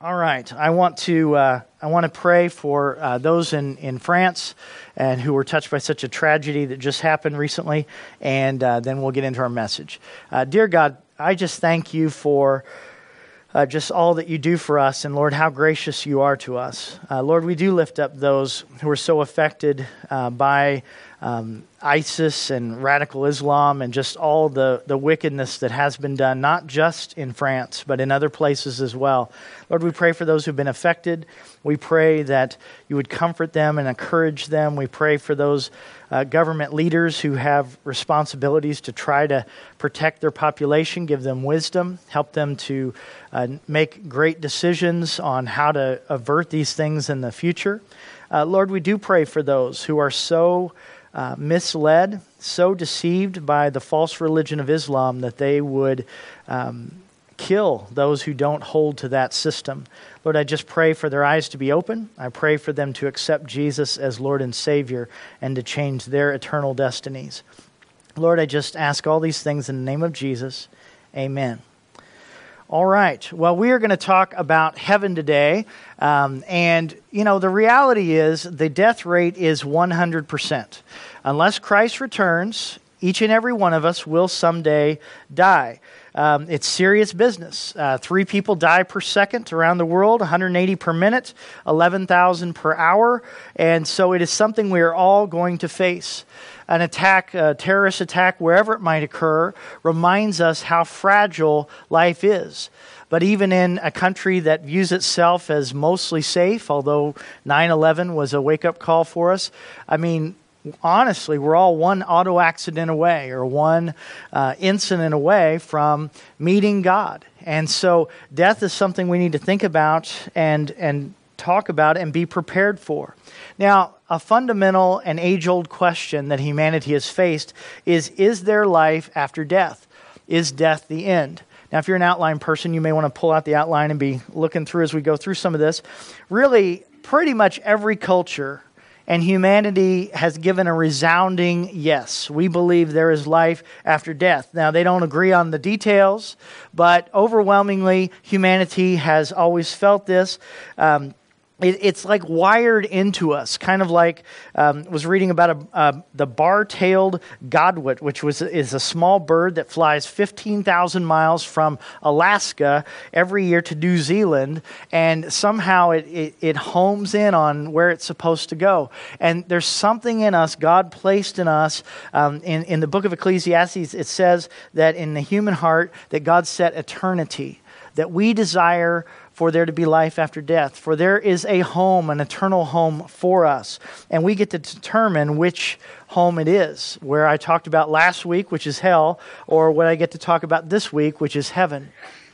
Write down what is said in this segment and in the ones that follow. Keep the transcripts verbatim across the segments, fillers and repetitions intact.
All right. I want to uh, I want to pray for uh, those in, in France and who were touched by such a tragedy that just happened recently, and uh, then we'll get into our message. Uh, dear God, I just thank you for uh, just all that you do for us, and Lord, how gracious you are to us. Uh, Lord, we do lift up those who are so affected uh, by um, ISIS and radical Islam and just all the, the wickedness that has been done, not just in France, but in other places as well. Lord, we pray for those who've been affected. We pray that you would comfort them and encourage them. We pray for those uh, government leaders who have responsibilities to try to protect their population, give them wisdom, help them to uh, make great decisions on how to avert these things in the future. Uh, Lord, we do pray for those who are so Uh, misled, so deceived by the false religion of Islam that they would um, kill those who don't hold to that system. Lord, I just pray for their eyes to be open. I pray for them to accept Jesus as Lord and Savior and to change their eternal destinies. Lord, I just ask all these things in the name of Jesus. Amen. All right. Well, we are going to talk about heaven today. Um, and, you know, the reality is the death rate is one hundred percent. Unless Christ returns, each and every one of us will someday die. Um, it's serious business. Uh, three people die per second around the world, one hundred eighty per minute, eleven thousand per hour. And so it is something we are all going to face. An attack, a terrorist attack, wherever it might occur, reminds us how fragile life is. But even in a country that views itself as mostly safe, although nine eleven was a wake-up call for us, I mean, honestly, we're all one auto accident away or one uh, incident away from meeting God. And so death is something we need to think about and and talk about and be prepared for. Now, a fundamental and age-old question that humanity has faced is, is there life after death? Is death the end? Now, if you're an outline person, you may want to pull out the outline and be looking through as we go through some of this. Really, pretty much every culture and humanity has given a resounding yes. We believe there is life after death. Now, they don't agree on the details, but overwhelmingly, humanity has always felt this. Um, It, it's like wired into us, kind of like um, was reading about a, uh, the bar-tailed godwit, which was is a small bird that flies fifteen thousand miles from Alaska every year to New Zealand, and somehow it, it, it homes in on where it's supposed to go. And there's something in us, God placed in us. Um, in, in the book of Ecclesiastes, it says that in the human heart that God set eternity, that we desire for there to be life after death, for there is a home, an eternal home for us. And we get to determine which home it is, where I talked about last week, which is hell, or what I get to talk about this week, which is heaven.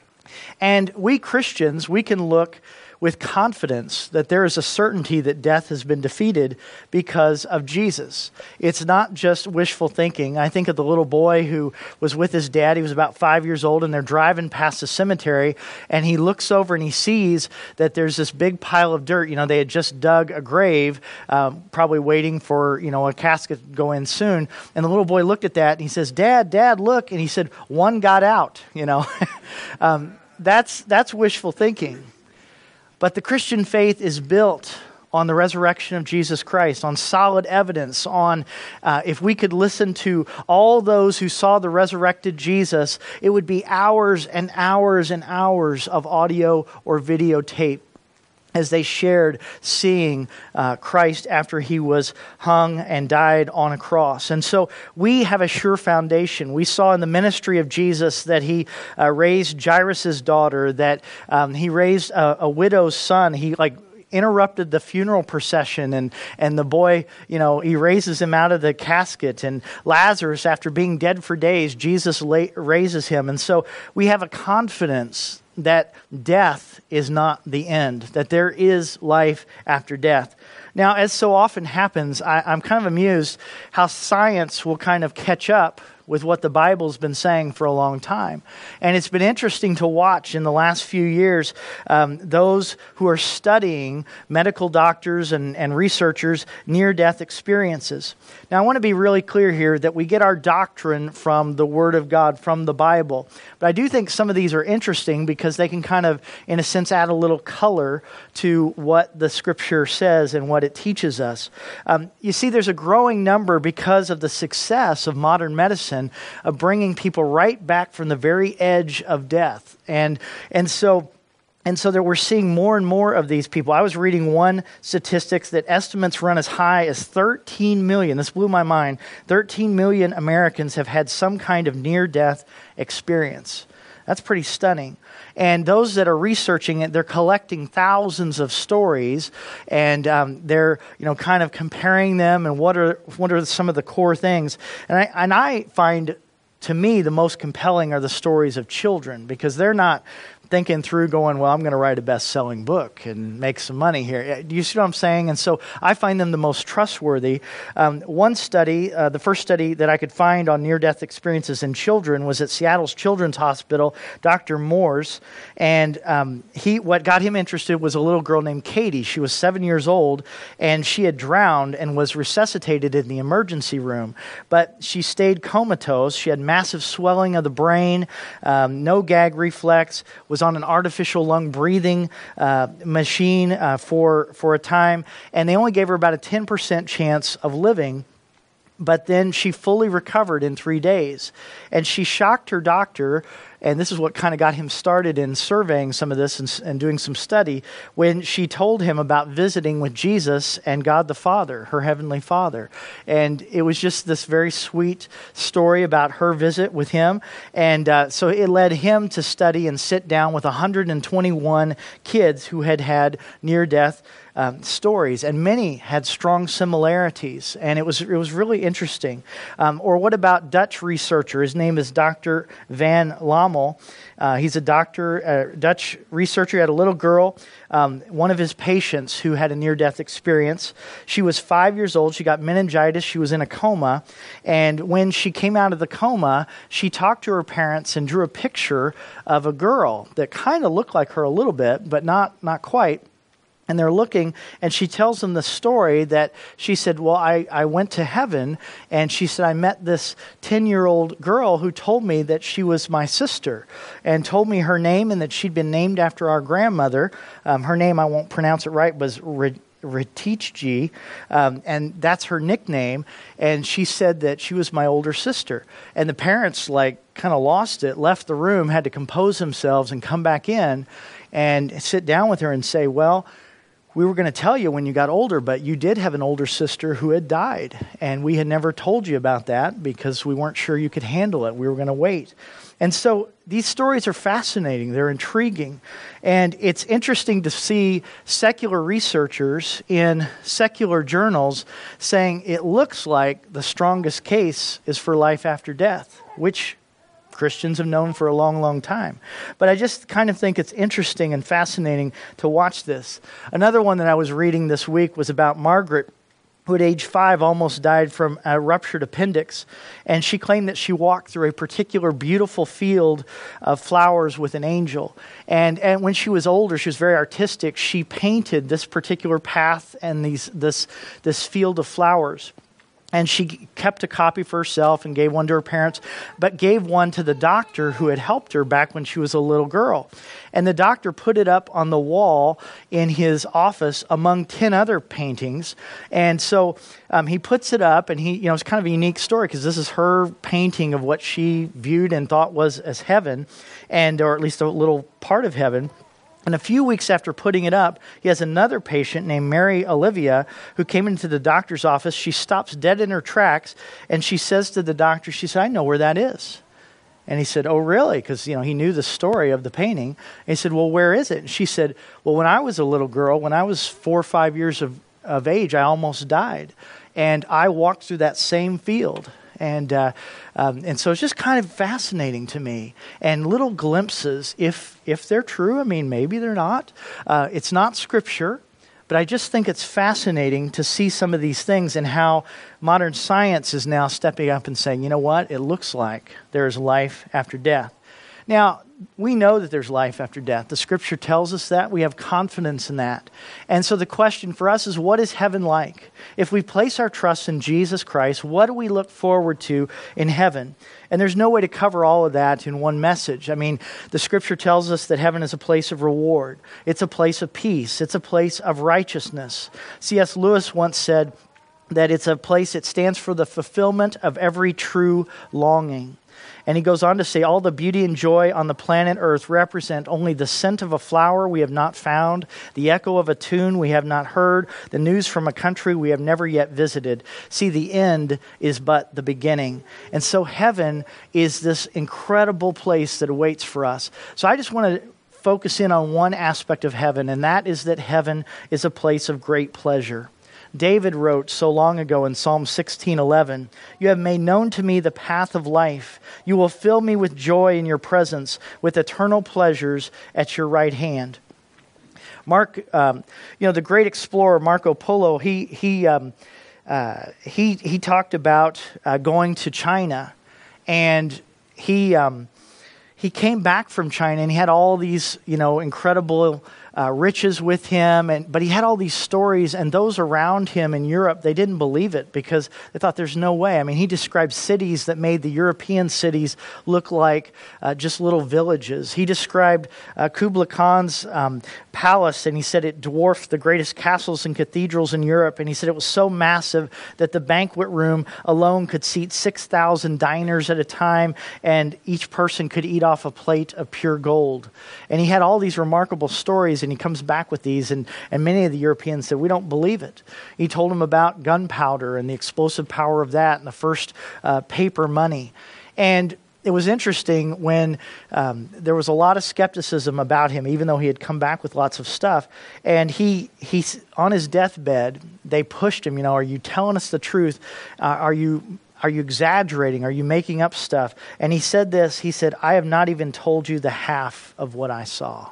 And we Christians, we can look with confidence that there is a certainty that death has been defeated because of Jesus. It's not just wishful thinking. I think of the little boy who was with his dad. He was about five years old, and they're driving past the cemetery, and he looks over and he sees that there's this big pile of dirt. You know, they had just dug a grave, um, probably waiting for, you know, a casket to go in soon. And the little boy looked at that, and he says, "Dad, Dad, look." And he said, "One got out," you know. um, that's that's wishful thinking. But the Christian faith is built on the resurrection of Jesus Christ, on solid evidence, on uh, if we could listen to all those who saw the resurrected Jesus, it would be hours and hours and hours of audio or videotape as they shared seeing uh, Christ after he was hung and died on a cross. And so we have a sure foundation. We saw in the ministry of Jesus that he uh, raised Jairus' daughter, that um, he raised a, a widow's son. He like interrupted the funeral procession, and, and the boy, you know, he raises him out of the casket. And Lazarus, after being dead for days, Jesus la- raises him. And so we have a confidence that death is not the end, that there is life after death. Now, as so often happens, I, I'm kind of amused how science will kind of catch up with what the Bible's been saying for a long time. And it's been interesting to watch in the last few years um, those who are studying medical doctors and, and researchers near-death experiences. Now, I want to be really clear here that we get our doctrine from the Word of God, from the Bible. But I do think some of these are interesting because they can kind of, in a sense, add a little color to what the Scripture says and what it teaches us. Um, you see, there's a growing number because of the success of modern medicine of bringing people right back from the very edge of death. And, and so... And so that we're seeing more and more of these people. I was reading one statistics that estimates run as high as thirteen million. This blew my mind. thirteen million Americans have had some kind of near-death experience. That's pretty stunning. And those that are researching it, they're collecting thousands of stories, and um, they're you know kind of comparing them and what are what are some of the core things. And I and I find, to me, the most compelling are the stories of children, because they're not thinking through going, well, I'm going to write a best-selling book and make some money here. Do you see what I'm saying? And so I find them the most trustworthy. Um, one study, uh, the first study that I could find on near-death experiences in children was at Seattle's Children's Hospital, Doctor Moore's. And um, he, what got him interested was a little girl named Katie. She was seven years old, and she had drowned and was resuscitated in the emergency room. But she stayed comatose. She had massive swelling of the brain, um, no gag reflex, was on an artificial lung breathing uh, machine uh, for for a time, and they only gave her about a ten percent chance of living. But then she fully recovered in three days. And she shocked her doctor, and this is what kind of got him started in surveying some of this and, and doing some study, when she told him about visiting with Jesus and God the Father, her Heavenly Father. And it was just this very sweet story about her visit with him. And uh, so it led him to study and sit down with one hundred twenty-one kids who had had near-death Um, stories, and many had strong similarities, and it was it was really interesting. Um, or what about Dutch researcher? His name is Doctor Van Lommel. Uh, he's a doctor, a Dutch researcher. He had a little girl, um, one of his patients who had a near-death experience. She was five years old. She got meningitis. She was in a coma, and when she came out of the coma, she talked to her parents and drew a picture of a girl that kind of looked like her a little bit, but not not quite. And they're looking, and she tells them the story that she said, well, I, I went to heaven, and she said, I met this ten-year-old girl who told me that she was my sister, and told me her name and that she'd been named after our grandmother. Um, her name, I won't pronounce it right, was Retichji, um, and that's her nickname. And she said that she was my older sister. And the parents, like, kind of lost it, left the room, had to compose themselves and come back in and sit down with her and say, well, we were going to tell you when you got older, but you did have an older sister who had died, and we had never told you about that because we weren't sure you could handle it. We were going to wait. And so these stories are fascinating. They're intriguing. And it's interesting to see secular researchers in secular journals saying it looks like the strongest case is for life after death, which Christians have known for a long, long time. But I just kind of think it's interesting and fascinating to watch this. Another one that I was reading this week was about Margaret, who at age five almost died from a ruptured appendix. And she claimed that she walked through a particular beautiful field of flowers with an angel. And, and when she was older, she was very artistic. She painted this particular path and these this this field of flowers. And she kept a copy for herself and gave one to her parents, but gave one to the doctor who had helped her back when she was a little girl. And the doctor put it up on the wall in his office among ten other paintings. And so um, he puts it up, and he, you know, it's kind of a unique story because this is her painting of what she viewed and thought was as heaven, and or at least a little part of heaven. And a few weeks after putting it up, he has another patient named Mary Olivia who came into the doctor's office. She stops dead in her tracks, and she says to the doctor, she said, I know where that is. And he said, oh, really? Because, you know, he knew the story of the painting. And he said, well, where is it? And she said, well, when I was a little girl, when I was four or five years of, of age, I almost died. And I walked through that same field. And uh, um, and so it's just kind of fascinating to me. And little glimpses, if if they're true, I mean, maybe they're not. Uh, it's not Scripture, But I just think it's fascinating to see some of these things and how modern science is now stepping up and saying, you know what, it looks like there is life after death. Now, we know that there's life after death. The Scripture tells us that. We have confidence in that. And so the question for us is, what is heaven like? If we place our trust in Jesus Christ, what do we look forward to in heaven? And there's no way to cover all of that in one message. I mean, the Scripture tells us that heaven is a place of reward. It's a place of peace. It's a place of righteousness. C S Lewis once said that it's a place that stands for the fulfillment of every true longing. And he goes on to say, all the beauty and joy on the planet Earth represent only the scent of a flower we have not found, the echo of a tune we have not heard, the news from a country we have never yet visited. See, the end is but the beginning. And so heaven is this incredible place that awaits for us. So I just want to focus in on one aspect of heaven, and that is that heaven is a place of great pleasure. David wrote so long ago in Psalm sixteen eleven, "You have made known to me the path of life. You will fill me with joy in your presence, with eternal pleasures at your right hand." Mark, um, you know, the great explorer Marco Polo, he he um, uh, he he talked about uh, going to China, and he um, he came back from China, and he had all these, you know, incredible Uh, riches with him, and but he had all these stories, and those around him in Europe, they didn't believe it because they thought there's no way. I mean, he described cities that made the European cities look like uh, just little villages. He described uh, Kublai Khan's um, palace, and he said it dwarfed the greatest castles and cathedrals in Europe, and he said it was so massive that the banquet room alone could seat six thousand diners at a time, and each person could eat off a plate of pure gold. And he had all these remarkable stories, and he comes back with these, and, and many of the Europeans said, we don't believe it. He told them about gunpowder and the explosive power of that and the first uh, paper money. And it was interesting when um, there was a lot of skepticism about him, even though he had come back with lots of stuff. And he, he on his deathbed, they pushed him, you know, are you telling us the truth? Uh, are you... Are you exaggerating? Are you making up stuff? And he said this, he said, I have not even told you the half of what I saw.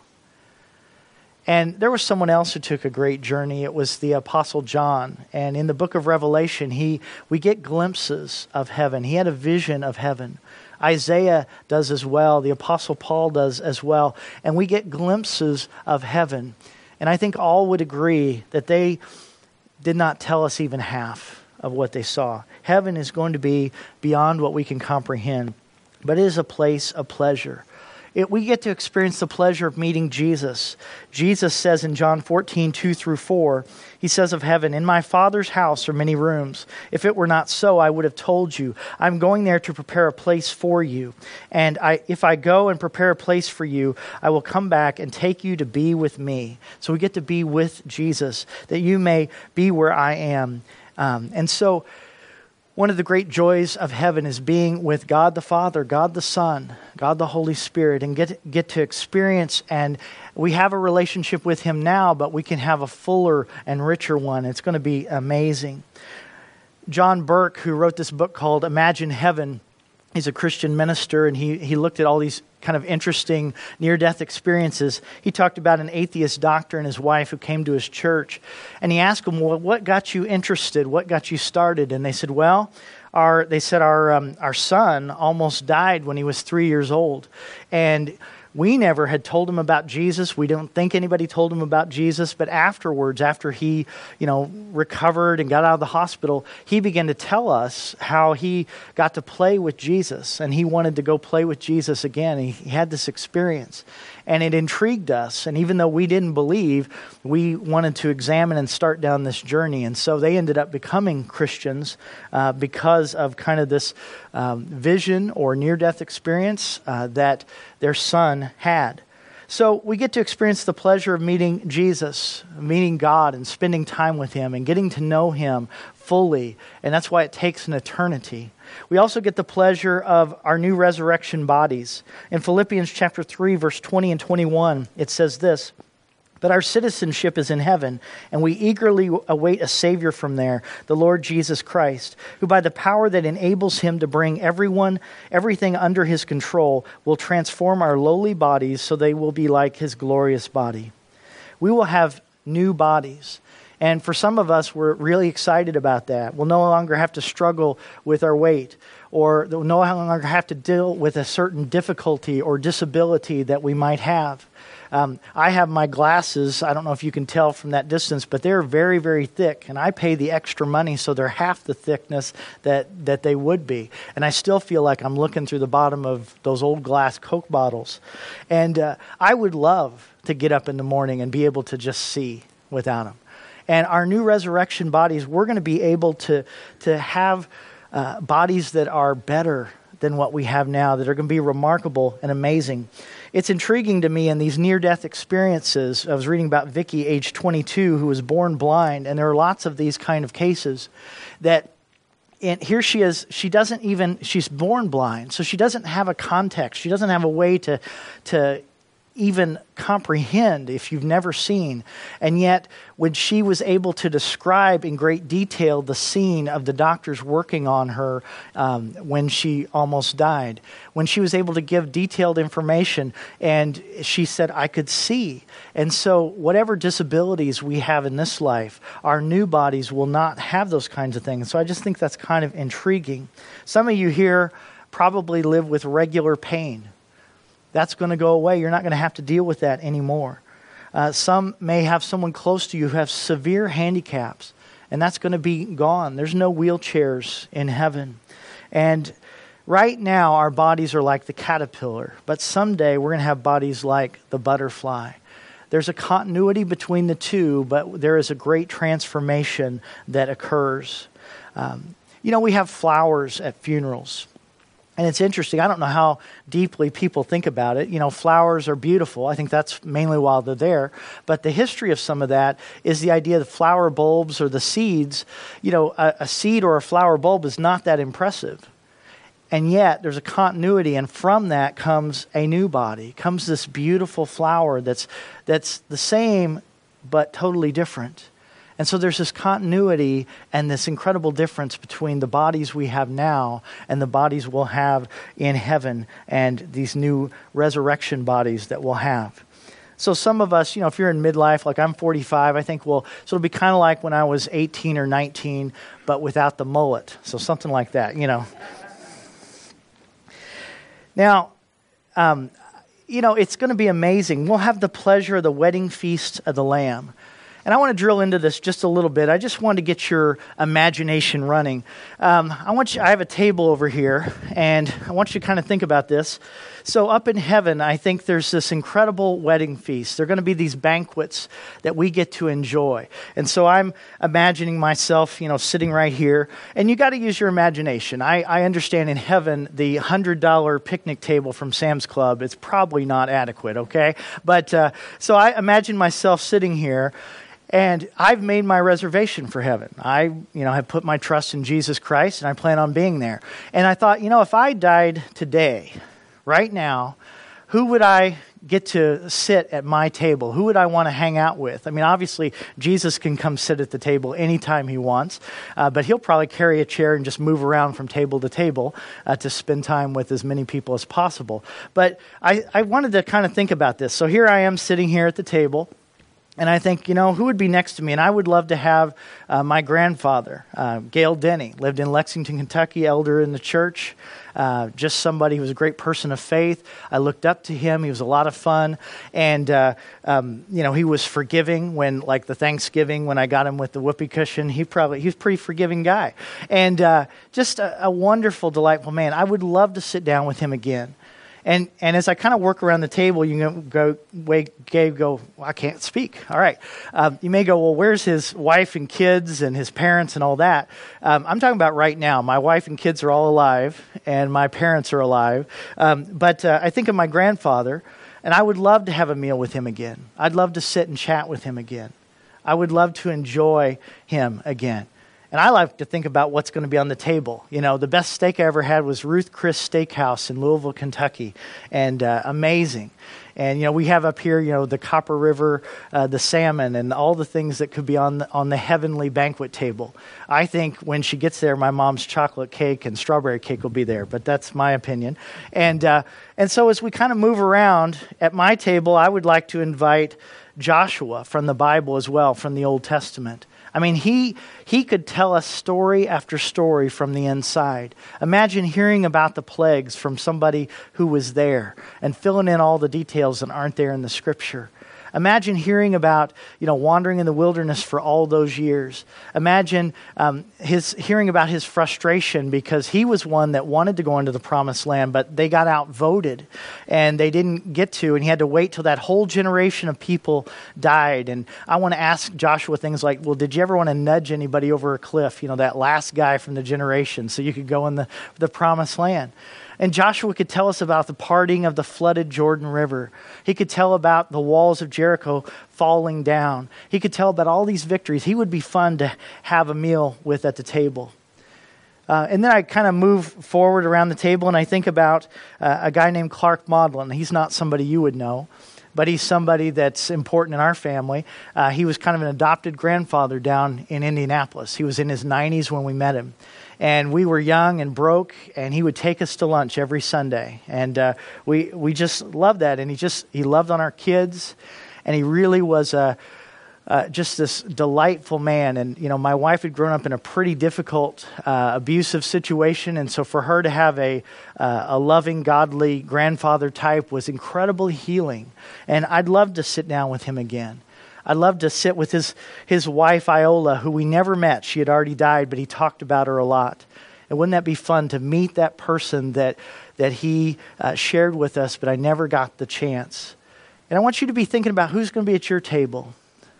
And there was someone else who took a great journey. It was the Apostle John. And in the book of Revelation, he we get glimpses of heaven. He had a vision of heaven. Isaiah does as well. The Apostle Paul does as well. And we get glimpses of heaven. And I think all would agree that they did not tell us even half of what they saw. Heaven is going to be beyond what we can comprehend, but it is a place of pleasure. It, we get to experience the pleasure of meeting Jesus. Jesus says in John fourteen, two through four, he says of heaven, "In my Father's house are many rooms. If it were not so, I would have told you. I'm going there to prepare a place for you. And I, if I go and prepare a place for you, I will come back and take you to be with me." So we get to be with Jesus, that you may be where I am. Um, and so one of the great joys of heaven is being with God the Father, God the Son, God the Holy Spirit, and get get to experience, and we have a relationship with Him now, but we can have a fuller and richer one. It's going to be amazing. John Burke, who wrote this book called Imagine Heaven, he's a Christian minister, and he, he looked at all these kind of interesting near-death experiences. He talked about an atheist doctor and his wife who came to his church, and he asked them, well, what got you interested? What got you started? And they said, well, our they said our um, our son almost died when he was three years old, and we never had told him about Jesus. We don't think anybody told him about Jesus, but afterwards, after he, you know, recovered and got out of the hospital, he began to tell us how he got to play with Jesus, and he wanted to go play with Jesus again. He, he had this experience, and it intrigued us. And even though we didn't believe, we wanted to examine and start down this journey. And so they ended up becoming Christians uh, because of kind of this um, vision or near-death experience uh, that their son had. So we get to experience the pleasure of meeting Jesus, meeting God and spending time with Him and getting to know Him fully. And that's why it takes an eternity. We also get the pleasure of our new resurrection bodies. In Philippians chapter three, verse twenty and twenty-one, it says this, "But our citizenship is in heaven, and we eagerly await a Savior from there, the Lord Jesus Christ, who by the power that enables Him to bring everyone, everything under His control, will transform our lowly bodies so they will be like His glorious body." We will have new bodies. And for some of us, we're really excited about that. We'll no longer have to struggle with our weight, or we'll no longer have to deal with a certain difficulty or disability that we might have. Um, I have my glasses, I don't know if you can tell from that distance, but they're very, very thick, and I pay the extra money so they're half the thickness that, that they would be. And I still feel like I'm looking through the bottom of those old glass Coke bottles. And uh, I would love to get up in the morning and be able to just see without them. And our new resurrection bodies, we're going to be able to, to have uh, bodies that are better than what we have now, that are going to be remarkable and amazing. It's intriguing to me in these near-death experiences. I was reading about Vicky, age twenty-two, who was born blind, and there are lots of these kind of cases that and here she is, she doesn't even, she's born blind, so she doesn't have a context. She doesn't have a way to to even comprehend if you've never seen. And yet, when she was able to describe in great detail the scene of the doctors working on her um, when she almost died, when she was able to give detailed information, and she said, I could see. And so whatever disabilities we have in this life, our new bodies will not have those kinds of things. So I just think that's kind of intriguing. Some of you here probably live with regular pain. That's going to go away. You're not going to have to deal with that anymore. Uh, some may have someone close to you who have severe handicaps, and that's going to be gone. There's no wheelchairs in heaven. And right now, our bodies are like the caterpillar, but someday we're going to have bodies like the butterfly. There's a continuity between the two, but there is a great transformation that occurs. Um, you know, we have flowers at funerals. And it's interesting. I don't know how deeply people think about it. You know, flowers are beautiful. I think that's mainly why they're there. But the history of some of that is the idea that flower bulbs or the seeds, you know, a, a seed or a flower bulb is not that impressive. And yet there's a continuity, and from that comes a new body, comes this beautiful flower that's that's the same but totally different. And so there's this continuity and this incredible difference between the bodies we have now and the bodies we'll have in heaven, and these new resurrection bodies that we'll have. So some of us, you know, if you're in midlife, like I'm forty-five, I think we'll, so it'll be kind of like when I was eighteen or nineteen, but without the mullet. So something like that, you know. Now, um, you know, it's going to be amazing. We'll have the pleasure of the wedding feast of the Lamb. And I want to drill into this just a little bit. I just want to get your imagination running. Um, I want you. I have a table over here, and I want you to kind of think about this. So up in heaven, I think there's this incredible wedding feast. There are going to be these banquets that we get to enjoy. And so I'm imagining myself, you know, sitting right here. And you got to use your imagination. I, I understand in heaven, the one hundred dollars picnic table from Sam's Club, it's probably not adequate, okay? But uh, so I imagine myself sitting here. And I've made my reservation for heaven. I, you know, have put my trust in Jesus Christ, and I plan on being there. And I thought, you know, if I died today, right now, who would I get to sit at my table? Who would I want to hang out with? I mean, obviously, Jesus can come sit at the table anytime he wants, uh, but he'll probably carry a chair and just move around from table to table uh, to spend time with as many people as possible. But I, I wanted to kind of think about this. So here I am sitting here at the table. And I think, you know, who would be next to me? And I would love to have uh, my grandfather, uh, Gail Denny, lived in Lexington, Kentucky, elder in the church, uh, just somebody who was a great person of faith. I looked up to him. He was a lot of fun. And, uh, um, you know, he was forgiving when, like the Thanksgiving, when I got him with the whoopee cushion, he probably, he was a pretty forgiving guy. And uh, just a, a wonderful, delightful man. I would love to sit down with him again. And and as I kind of work around the table, you can go, wait, Gabe, go, well, I can't speak. All right. Um, you may go, well, where's his wife and kids and his parents and all that? Um, I'm talking about right now. My wife and kids are all alive, and my parents are alive. Um, but uh, I think of my grandfather, and I would love to have a meal with him again. I'd love to sit and chat with him again. I would love to enjoy him again. And I like to think about what's going to be on the table. You know, the best steak I ever had was Ruth Chris Steakhouse in Louisville, Kentucky, and uh, amazing. And, you know, we have up here, you know, the Copper River, uh, the salmon, and all the things that could be on the, on the heavenly banquet table. I think when she gets there, my mom's chocolate cake and strawberry cake will be there, but that's my opinion. And, uh, and so as we kind of move around, at my table, I would like to invite Joshua from the Bible as well, from the Old Testament. I mean, he he could tell us story after story from the inside. Imagine hearing about the plagues from somebody who was there and filling in all the details that aren't there in the Scripture. Imagine hearing about, you know, wandering in the wilderness for all those years. Imagine um, his hearing about his frustration because he was one that wanted to go into the promised land, but they got outvoted and they didn't get to, and he had to wait till that whole generation of people died. And I want to ask Joshua things like, well, did you ever want to nudge anybody over a cliff, you know, that last guy from the generation, so you could go in the, the promised land? And Joshua could tell us about the parting of the flooded Jordan River. He could tell about the walls of Jericho falling down. He could tell about all these victories. He would be fun to have a meal with at the table. Uh, and then I kind of move forward around the table and I think about uh, a guy named Clark Maudlin. He's not somebody you would know, but he's somebody that's important in our family. Uh, he was kind of an adopted grandfather down in Indianapolis. He was in his nineties when we met him. And we were young and broke, and he would take us to lunch every Sunday. And uh, we we just loved that. And he just he loved on our kids, and he really was a uh, just this delightful man. And you know, my wife had grown up in a pretty difficult, uh, abusive situation, and so for her to have a uh, a loving, godly grandfather type was incredibly healing. And I'd love to sit down with him again. I'd love to sit with his, his wife, Iola, who we never met. She had already died, but he talked about her a lot. And wouldn't that be fun to meet that person that, that he uh, shared with us, but I never got the chance. And I want you to be thinking about who's going to be at your table.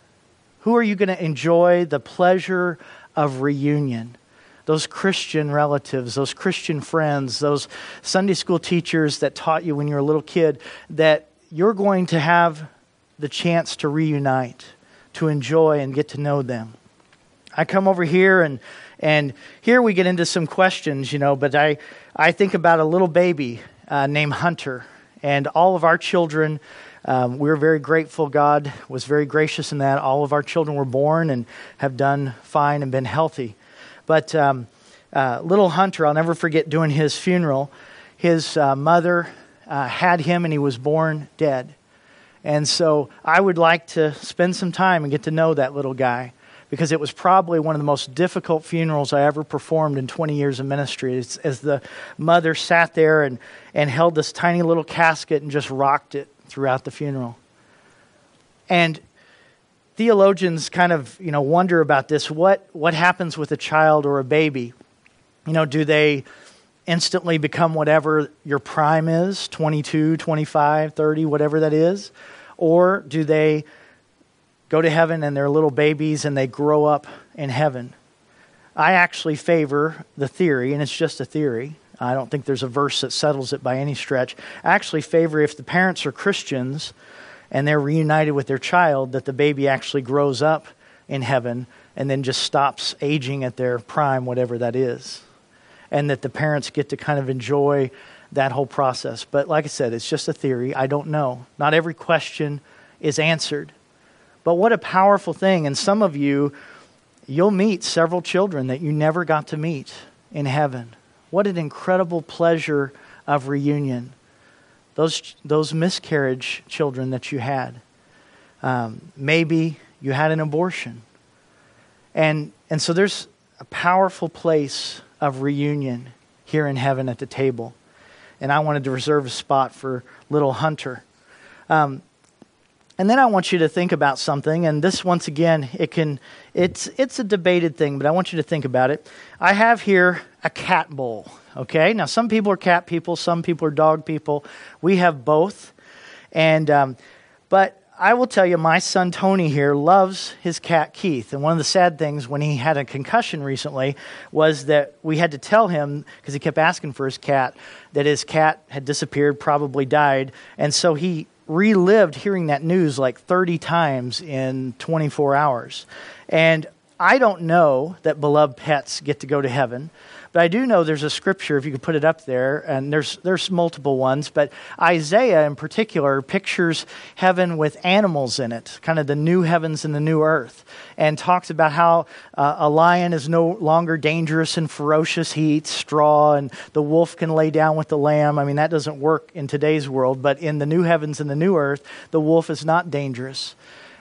Who are you going to enjoy the pleasure of reunion? Those Christian relatives, those Christian friends, those Sunday school teachers that taught you when you were a little kid, that you're going to have the chance to reunite, to enjoy and get to know them. I come over here and and here we get into some questions, you know, but I, I think about a little baby uh, named Hunter, and all of our children, um, we were very grateful. God was very gracious in that. All of our children were born and have done fine and been healthy. But um, uh, little Hunter, I'll never forget doing his funeral. His uh, mother uh, had him and he was born dead. And so I would like to spend some time and get to know that little guy, because it was probably one of the most difficult funerals I ever performed in twenty years of ministry. It's, as the mother sat there and, and held this tiny little casket and just rocked it throughout the funeral. And theologians kind of, you know, wonder about this. What, what happens with a child or a baby? You know, do they instantly become whatever your prime is, twenty-two, twenty-five, thirty, whatever that is? Or do they go to heaven and they're little babies and they grow up in heaven? I actually favor the theory, and it's just a theory. I don't think there's a verse that settles it by any stretch. I actually favor, if the parents are Christians and they're reunited with their child, that the baby actually grows up in heaven and then just stops aging at their prime, whatever that is. And that the parents get to kind of enjoy that whole process. But like I said, it's just a theory. I don't know. Not every question is answered. But what a powerful thing. And some of you, you'll meet several children that you never got to meet in heaven. What an incredible pleasure of reunion. Those, those miscarriage children that you had. Um, maybe you had an abortion. And, and so there's a powerful place of reunion here in heaven at the table. And I wanted to reserve a spot for little Hunter. Um, and then I want you to think about something, and this, once again, it can it's it's a debated thing, but I want you to think about it. I have here a cat bowl, okay? Now, some people are cat people, some people are dog people. We have both. And um, but I will tell you, my son Tony here loves his cat Keith. And one of the sad things when he had a concussion recently was that we had to tell him, because he kept asking for his cat, that his cat had disappeared, probably died. And so he relived hearing that news like thirty times in twenty-four hours. And I don't know that beloved pets get to go to heaven. But I do know there's a scripture, if you could put it up there, and there's there's multiple ones, but Isaiah in particular pictures heaven with animals in it, kind of the new heavens and the new earth, and talks about how uh, a lion is no longer dangerous and ferocious. He eats straw, and the wolf can lay down with the lamb. I mean, that doesn't work in today's world, but in the new heavens and the new earth, the wolf is not dangerous.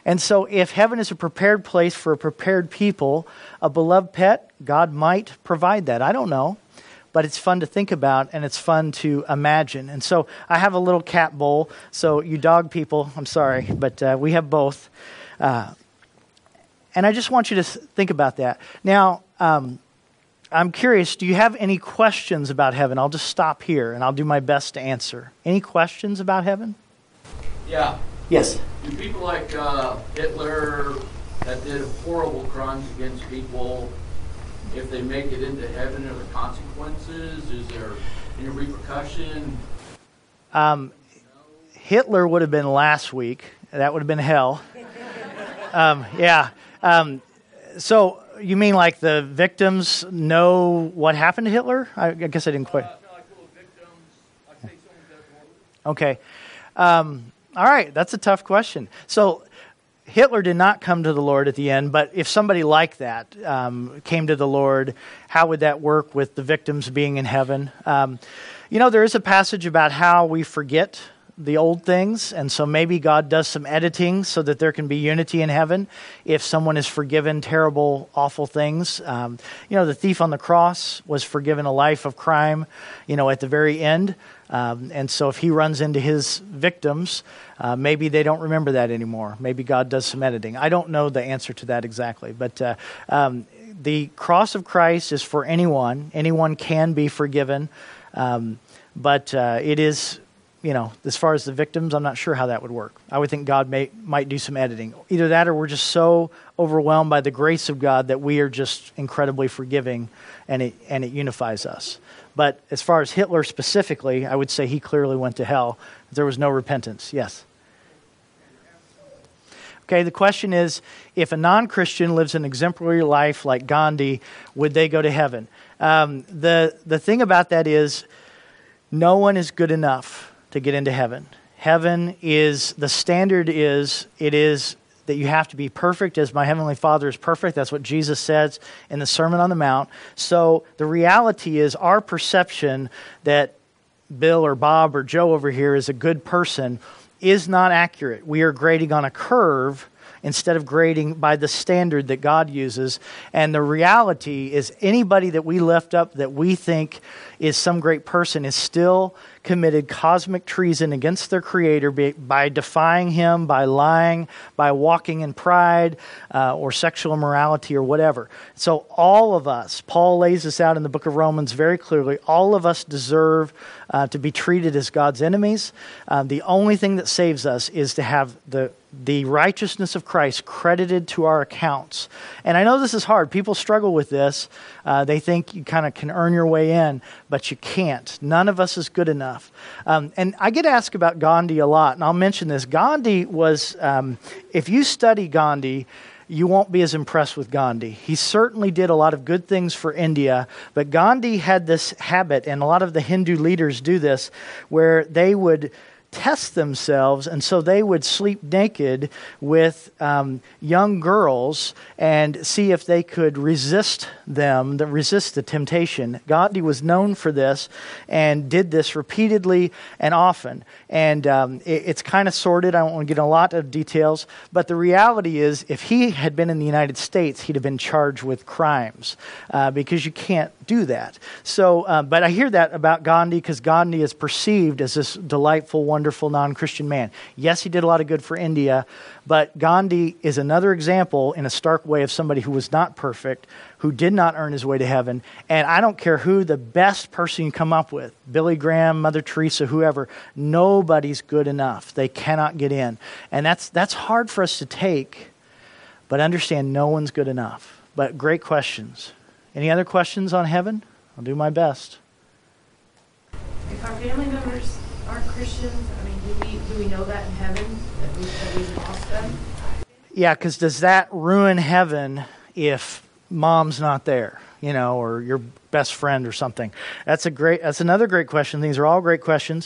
And so if heaven is a prepared place for a prepared people, a beloved pet, God might provide that. I don't know, but it's fun to think about and it's fun to imagine. And so I have a little cat bowl. So you dog people, I'm sorry, but uh, we have both. Uh, and I just want you to think about that. Now, um, I'm curious, do you have any questions about heaven? I'll just stop here and I'll do my best to answer. Any questions about heaven? Yeah. Yes. Do people like uh, Hitler that did horrible crimes against people, if they make it into heaven, are there consequences? Is there any repercussion? Um, Hitler would have been last week. That would have been hell. um, yeah. Um, so you mean like the victims know what happened to Hitler? I, I guess I didn't quite. Uh, no, like little victims. I think someone's dead. Okay. Um, all right. That's a tough question. So Hitler did not come to the Lord at the end, but if somebody like that um, came to the Lord, how would that work with the victims being in heaven? Um, you know, there is a passage about how we forget the old things, and so maybe God does some editing so that there can be unity in heaven if someone is forgiven terrible, awful things. Um, you know, the thief on the cross was forgiven a life of crime, you know, at the very end. Um, and so if he runs into his victims, uh, maybe they don't remember that anymore. Maybe God does some editing. I don't know the answer to that exactly. But uh, um, the cross of Christ is for anyone. Anyone can be forgiven. Um, but uh, it is, you know, as far as the victims, I'm not sure how that would work. I would think God may, might do some editing. Either that or we're just so overwhelmed by the grace of God that we are just incredibly forgiving and it, and it unifies us. But as far as Hitler specifically, I would say he clearly went to hell. There was no repentance. Yes. Okay, the question is, if a non-Christian lives an exemplary life like Gandhi, would they go to heaven? Um, the, the thing about that is, no one is good enough to get into heaven. Heaven is, the standard is, it is that you have to be perfect as my Heavenly Father is perfect. That's what Jesus says in the Sermon on the Mount. So the reality is our perception that Bill or Bob or Joe over here is a good person is not accurate. We are grading on a curve instead of grading by the standard that God uses. And the reality is anybody that we lift up that we think is some great person is still committed cosmic treason against their Creator by defying Him, by lying, by walking in pride uh, or sexual immorality or whatever. So all of us, Paul lays this out in the book of Romans very clearly, all of us deserve uh, to be treated as God's enemies. Uh, the only thing that saves us is to have the the righteousness of Christ credited to our accounts. And I know this is hard. People struggle with this. Uh, they think you kind of can earn your way in, but you can't. None of us is good enough. Um, and I get asked about Gandhi a lot, and I'll mention this. Gandhi was, um, if you study Gandhi, you won't be as impressed with Gandhi. He certainly did a lot of good things for India, but Gandhi had this habit, and a lot of the Hindu leaders do this, where they would test themselves, and so they would sleep naked with um, young girls and see if they could resist them, the, resist the temptation. Gandhi was known for this and did this repeatedly and often. And um, it, it's kind of sordid. I don't want to get into a lot of details, but the reality is if he had been in the United States, he'd have been charged with crimes uh, because you can't do that. So, uh, but I hear that about Gandhi because Gandhi is perceived as this delightful, wonderful non-Christian man. Yes, he did a lot of good for India, but Gandhi is another example in a stark way of somebody who was not perfect, who did not earn his way to heaven. And I don't care who the best person you come up with, Billy Graham, Mother Teresa, whoever, nobody's good enough. They cannot get in. And that's that's hard for us to take, but understand no one's good enough. But great questions. Any other questions on heaven? I'll do my best. If our family members aren't Christians, I mean, do we do we know that in heaven that we that we've lost them? Yeah, because does that ruin heaven if mom's not there, you know, or your best friend or something? That's a great. That's another great question. These are all great questions.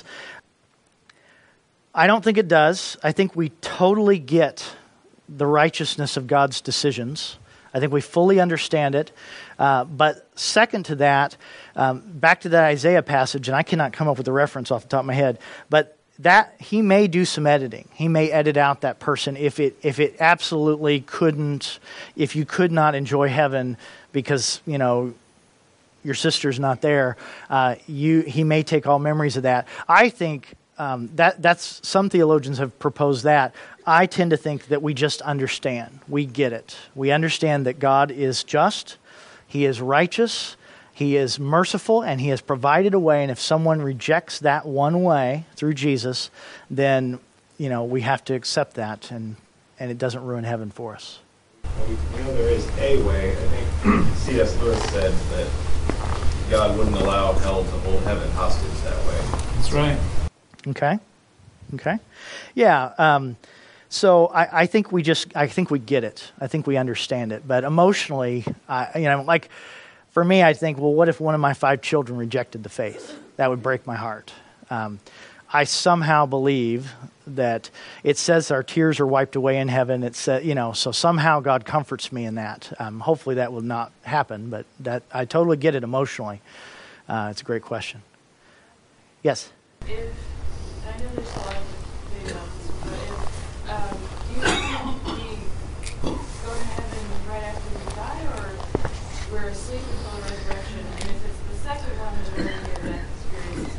I don't think it does. I think we totally get the righteousness of God's decisions. I think we fully understand it. Uh, but second to that, um, back to that Isaiah passage, and I cannot come up with a reference off the top of my head, but that he may do some editing. He may edit out that person if it if it absolutely couldn't, if you could not enjoy heaven because, you know, your sister's not there. Uh, you he may take all memories of that. I think um, that that's some theologians have proposed that. I tend to think that we just understand. We get it. We understand that God is just. He is righteous. He is merciful, and he has provided a way, and if someone rejects that one way through Jesus, then, you know, we have to accept that, and, and it doesn't ruin heaven for us. Well, we, we know there is a way. I think C S Lewis said that God wouldn't allow hell to hold heaven hostage that way. That's right. Okay. Okay. Yeah. Um, so I, I think we just, I think we get it. I think we understand it. But emotionally, uh, you know, like... For me, I think, well, what if one of my five children rejected the faith? That would break my heart. Um, I somehow believe that it says our tears are wiped away in heaven. It's uh, you know, so somehow God comforts me in that. Um, hopefully, that will not happen, but that I totally get it emotionally. Uh, it's a great question. Yes. If I know there's a lot of debate on this, but if um, do you think we go to heaven right after we die, or we're asleep until the resurrection, and if it's the second one, then we're near death experience?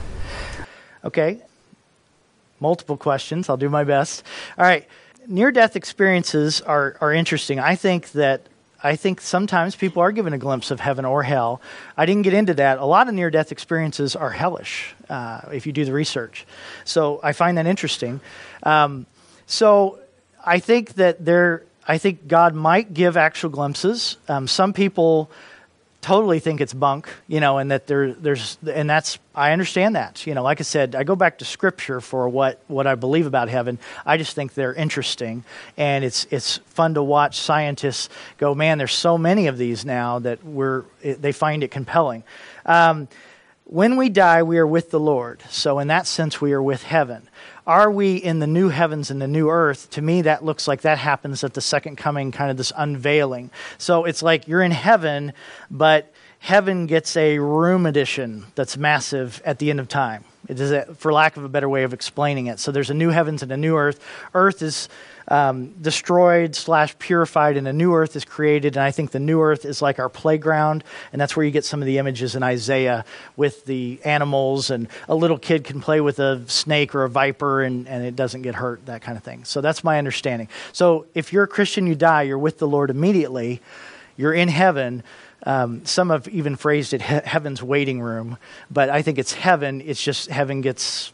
Okay. Multiple questions. I'll do my best. All right. Near-death experiences are, are interesting. I think that I think sometimes people are given a glimpse of heaven or hell. I didn't get into that. A lot of near-death experiences are hellish, uh, if you do the research. So I find that interesting. Um, so I think that there... I think God might give actual glimpses. Um, some people totally think it's bunk, you know, and that there, there's, and that's, I understand that. You know, like I said, I go back to Scripture for what, what I believe about heaven. I just think they're interesting, and it's it's fun to watch scientists go, man, there's so many of these now that we're they find it compelling. Um, when we die, we are with the Lord. So in that sense, we are with heaven. Are we in the new heavens and the new earth? To me, that looks like that happens at the second coming, kind of this unveiling. So it's like you're in heaven, but heaven gets a room edition that's massive at the end of time. It is, a, for lack of a better way of explaining it. So there's a new heavens and a new earth. Earth is um, destroyed slash purified, and a new earth is created. And I think the new earth is like our playground, and that's where you get some of the images in Isaiah with the animals, and a little kid can play with a snake or a viper, and, and it doesn't get hurt, that kind of thing. So that's my understanding. So if you're a Christian, you die, you're with the Lord immediately. You're in heaven. Um, some have even phrased it he- heaven's waiting room, but I think it's heaven. It's just heaven gets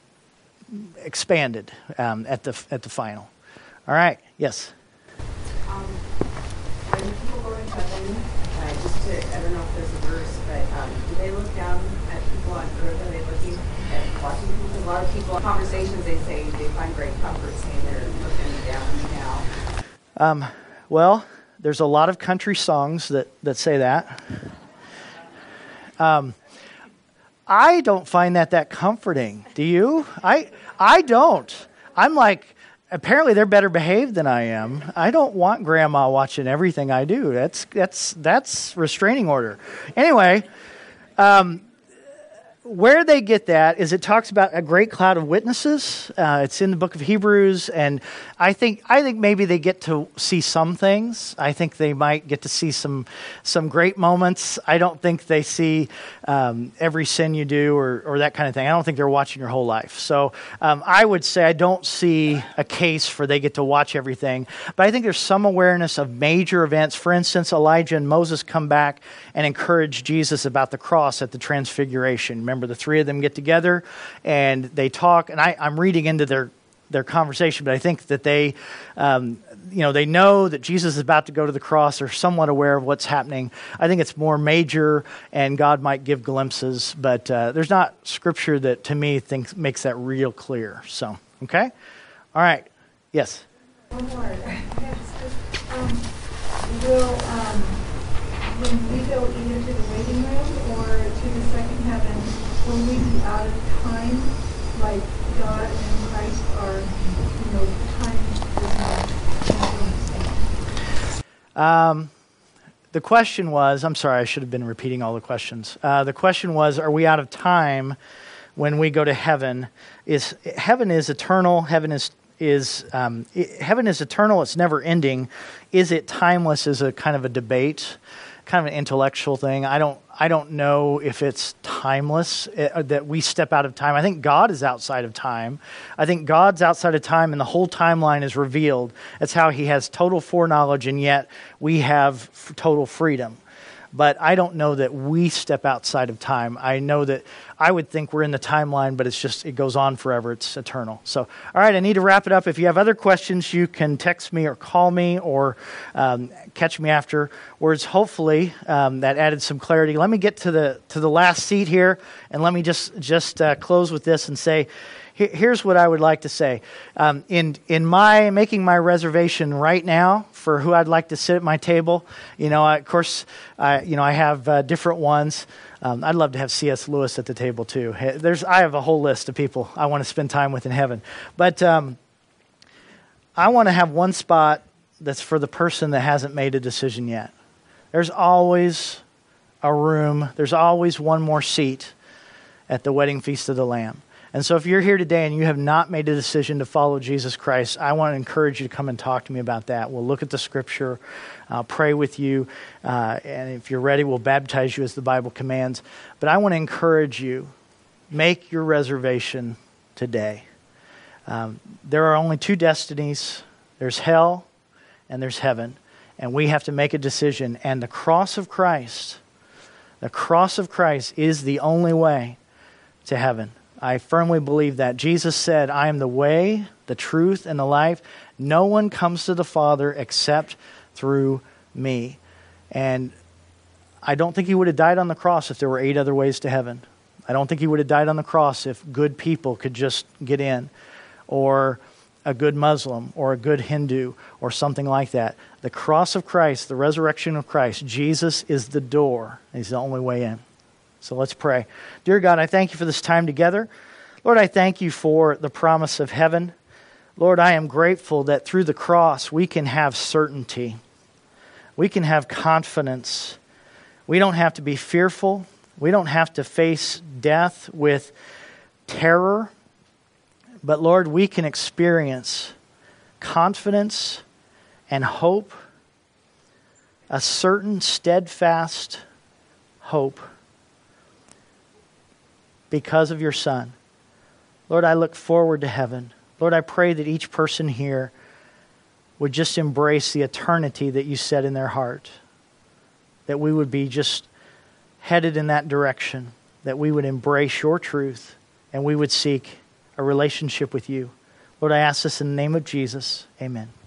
expanded um, at the at the final. All right. Yes. Um, when people go into heaven, uh, just to, I don't know if there's a verse, but um, do they look down at people on earth? Are they looking at watching people? A lot of people in conversations, they say they find great comfort saying they're looking down now. Um, well, there's a lot of country songs that, that say that. Um, I don't find that that comforting. Do you? I I don't. I'm like, apparently they're better behaved than I am. I don't want grandma watching everything I do. That's that's that's restraining order. Anyway, um, where they get that is it talks about a great cloud of witnesses. Uh, it's in the book of Hebrews, and I think I think maybe they get to see some things. I think they might get to see some some great moments. I don't think they see um, every sin you do or or that kind of thing. I don't think they're watching your whole life. So um, I would say I don't see a case for they get to watch everything. But I think there's some awareness of major events. For instance, Elijah and Moses come back and encourage Jesus about the cross at the Transfiguration. Remember, the three of them get together and they talk, and I, I'm reading into their, their conversation, but I think that they, um, you know, they know that Jesus is about to go to the cross. They're somewhat aware of what's happening. I think it's more major, and God might give glimpses, but uh, there's not scripture that, to me, thinks makes that real clear. So, okay? All right. Yes? One more. um, will, um, when we go either to the waiting room or to the second heaven, will we be out of time, like God and Christ are, you know, time is not. Um, the question was, I'm sorry, I should have been repeating all the questions. Uh, the question was, are we out of time when we go to heaven is heaven is eternal. Heaven is is um, it, heaven is eternal. It's never ending. Is it timeless? Is a kind of a debate, kind of an intellectual thing. I don't I don't know if it's timeless, uh, that we step out of time. I think God is outside of time. I think God's outside of time, and the whole timeline is revealed. That's how he has total foreknowledge, and yet we have f- total freedom. But I don't know that we step outside of time. I know that I would think we're in the timeline, but it's just, it goes on forever. It's eternal. So, all right, I need to wrap it up. If you have other questions, you can text me or call me or um, catch me afterwards. Hopefully, um, that added some clarity. Let me get to the to the last seat here, and let me just, just uh, close with this and say, here's what I would like to say. Um, in in my making my reservation right now for who I'd like to sit at my table, you know, I, of course, I you know I have uh, different ones. Um, I'd love to have C S Lewis at the table too. There's I have a whole list of people I want to spend time with in heaven, but um, I want to have one spot that's for the person that hasn't made a decision yet. There's always a room. There's always one more seat at the wedding feast of the Lamb. And so if you're here today and you have not made a decision to follow Jesus Christ, I want to encourage you to come and talk to me about that. We'll look at the Scripture, I'll pray with you, uh, and if you're ready, we'll baptize you as the Bible commands. But I want to encourage you, make your reservation today. Um, there are only two destinies. There's hell and there's heaven. And we have to make a decision. And the cross of Christ, the cross of Christ is the only way to heaven. I firmly believe that. Jesus said, I am the way, the truth, and the life. No one comes to the Father except through me. And I don't think he would have died on the cross if there were eight other ways to heaven. I don't think he would have died on the cross if good people could just get in, or a good Muslim, or a good Hindu, or something like that. The cross of Christ, the resurrection of Christ, Jesus is the door. He's the only way in. So let's pray. Dear God, I thank you for this time together. Lord, I thank you for the promise of heaven. Lord, I am grateful that through the cross we can have certainty. We can have confidence. We don't have to be fearful. We don't have to face death with terror. But Lord, we can experience confidence and hope, a certain steadfast hope, because of your Son. Lord, I look forward to heaven. Lord, I pray that each person here would just embrace the eternity that you set in their heart, that we would be just headed in that direction, that we would embrace your truth, and we would seek a relationship with you. Lord, I ask this in the name of Jesus. Amen.